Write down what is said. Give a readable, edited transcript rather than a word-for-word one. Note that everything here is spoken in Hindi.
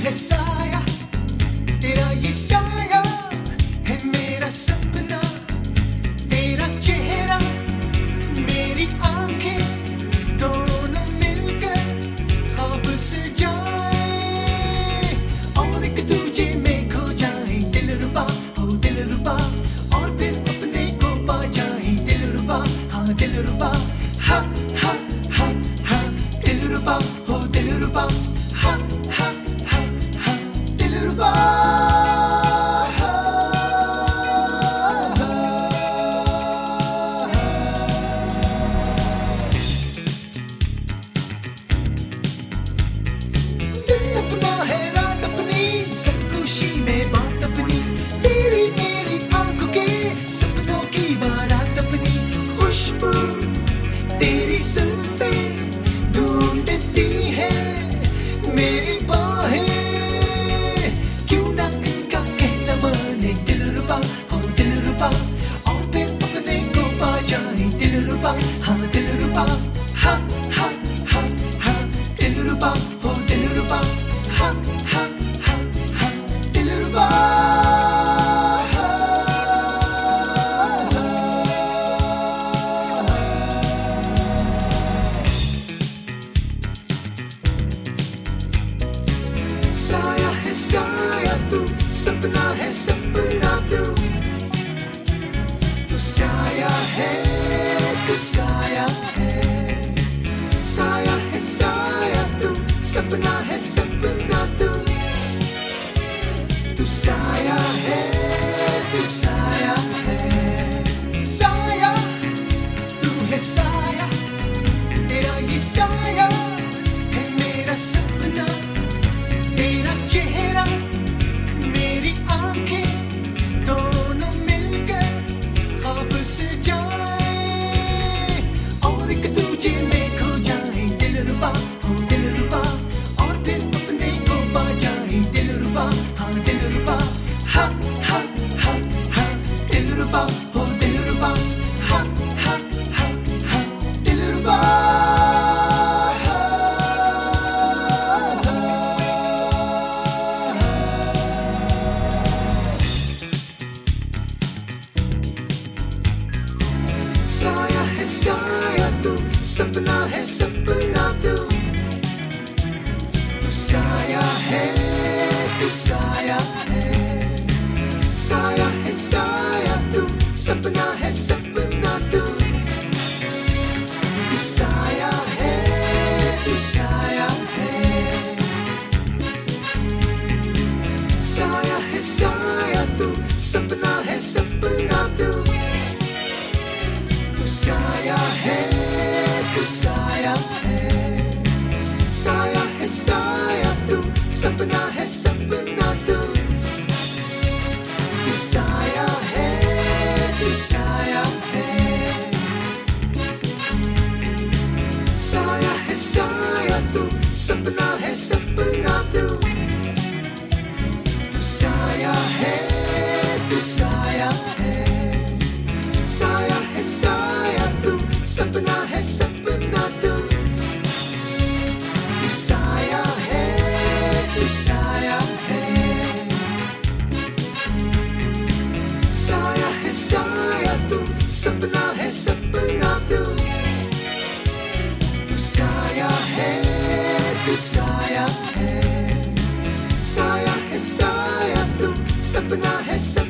है साया, तेरा ये साया है मेरा सपना। तेरा चेहरा मेरी आंखें दोनों मिलकर ख्वाब सजाए और एक दूजे में खो जाए। दिलरुबा हो दिलरुबा, और फिर अपने को पा जाए। दिलरुबा हाँ दिलरुबा, हा हा हा हा दिलरुबा हो दिलरुबा, हा हा हा हा दिलरुबा। दिन अपना है रात अपनी, सब खुशी में बात अपनी। तेरी मेरी आंखों के सपनों की बारात अपनी। खुशबू तेरी जुल्फे ढूंढती है मेरी बाहें, क्यों ना इनका कहना माने। दिलरुबा हो दिलरुबा, और फिर अपने को पा जाए। दिलरुबा हाँ दिलरुबा, हा हा हा हा दिलरुबा हो दिलरुबा, हा हा हा हा दिलरुबा। साया है साया तू, सपना है सपना तू। तू साया है, तू साया है। साया है साया तू, सपना है सपना तू। तू साया है, तू साया है। साया तू है साया, तेरा ये साया है मेरा सपना। तेरा चेहरा मेरी आंखें दोनों मिलकर ख्वाब सजाए और एक दूजे में खो जाए। दिलरुबा हो दिलरुबा, और फिर अपने को पा जाए। दिलरुबा हाँ दिलरुबा, हा हा हा हा दिलरुबा हो दिलरुबा, हा हा हा हा दिलरुबा। साया है साया तू, सपना है सपना तू। तू साया है, तू साया है। साया है साया तू, सपना है सपना तू। तू साया है, तू साया है। साया है साया तू, सपना है सपना तू। तू साया है, तू साया है। साया है साया तू, सपना है सपना तू। तू साया है, तू साया है। साया है साया तू, सपना है सपना तू। तू साया है, तू साया है। साया है साया तू, सपना है सपना तू। तू साया है, तू साया है। साया है साया तू, सपना है सपना तू। तू साया है, तू साया है। साया है साया तू, सपना है सपना।